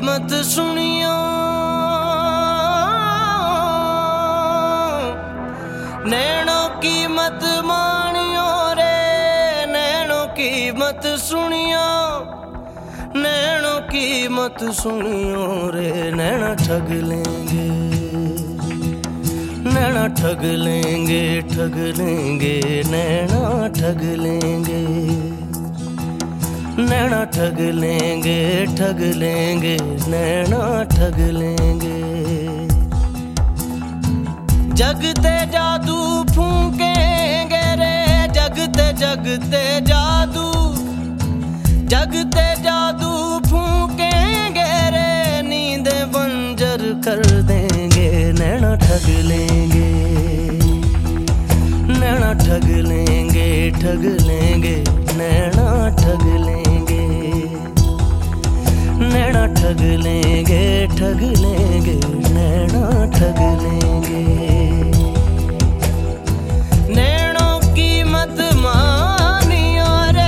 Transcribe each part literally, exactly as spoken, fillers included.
मत सुनियो, नैनों की मत मानियो रे, नैनों की मत सुनियो, नैनों की मत सुनियो रे। नैना ठग लेंगे, नैना ठग लेंगे, ठग लेंगे, नैना ठग लेंगे, नैना ठग लेंगे, ठग लेंगे, नैना ठग लेंगे। जगते जादू फूकेंगे रे, जगते जगते जादू, जगते जादू फूकेंगे रे, नींदे बंजर कर देंगे। नैना ठग लेंगे, नैना ठग लेंगे, ठग लेंगे, नैना ठग लेंगे, नैना ठग लेंगे, ठग लेंगे, नैना ठग लेंगे। नैनों की मत मानियो रे,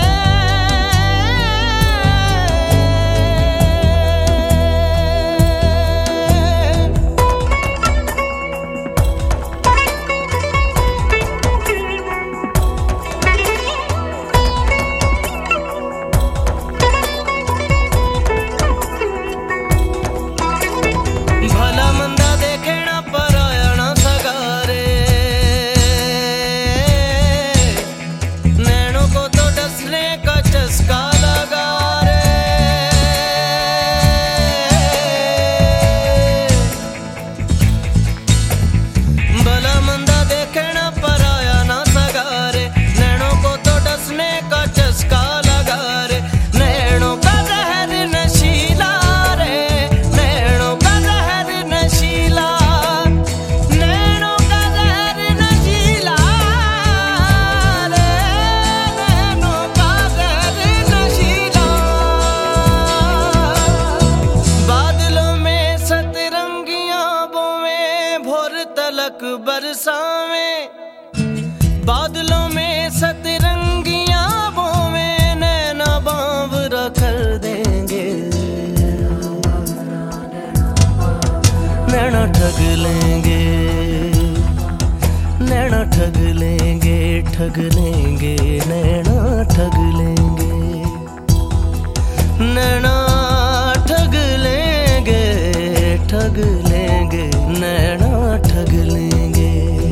भला मंदा देखे ना पराया ना सगारे, नैनों को तो डसने का चस्का लगा रे। भला मंदा देखे ना पराया ना सगारे, नैनों को तो डसने का चस्का लगा रे। नैनों का जहर नशीला रे, नैनों का जहर नशीला, नैनों का जहर नशीला रे, नैनों का जहर नशीला। बादलों में सतरंगियां बोवें, भोर तलक बरसावें, बादलों में सतरंगियां बोवें, नैना बावरा कर देंगे। नैना ठग लेंगे, नैना ठग लेंगे, ठग लेंगे, नैना ठग लेंगे, नैना ठग लेंगे, ठग लेंगे, नैना ठग लेंगे,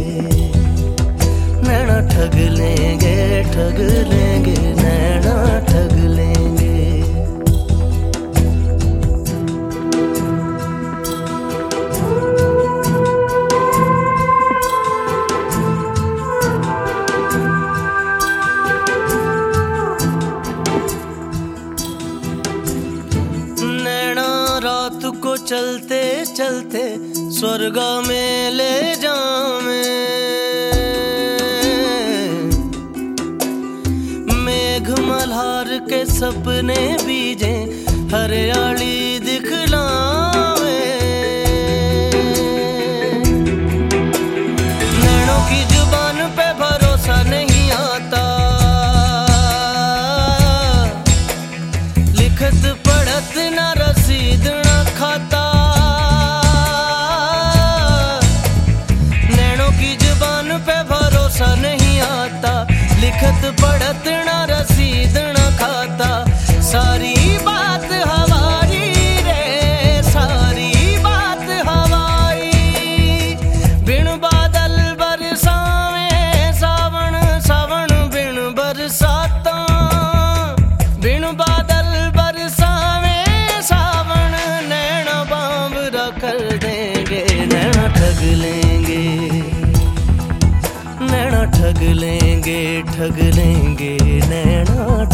नैना ठग लेंगे, ठग लेंगे, नैना ठग लेंगे। नैना रात को चलते चलते स्वर्ग में ले जावें, मेघ मल्हार के सपने बीजे हरियाली दिखलावे। नैनों की जुबान पे भरोसा नहीं आता, लिखत पढ़त ना रसीद ना खाता। नैनों की जुबान पे भरोसा नहीं आता, लिखत पढ़त ना रसीद ना खाता। सारी बात हवाई रे, सारी बात हवाई, बिन बादल बरसावें सावन, सावन बिन बरसाता, बिन बादल बरसावें सावन, नैना बावरा कर देंगे। नैना ठग लेंगे, नैना ठग लेंगे, ठग लेंगे, नैना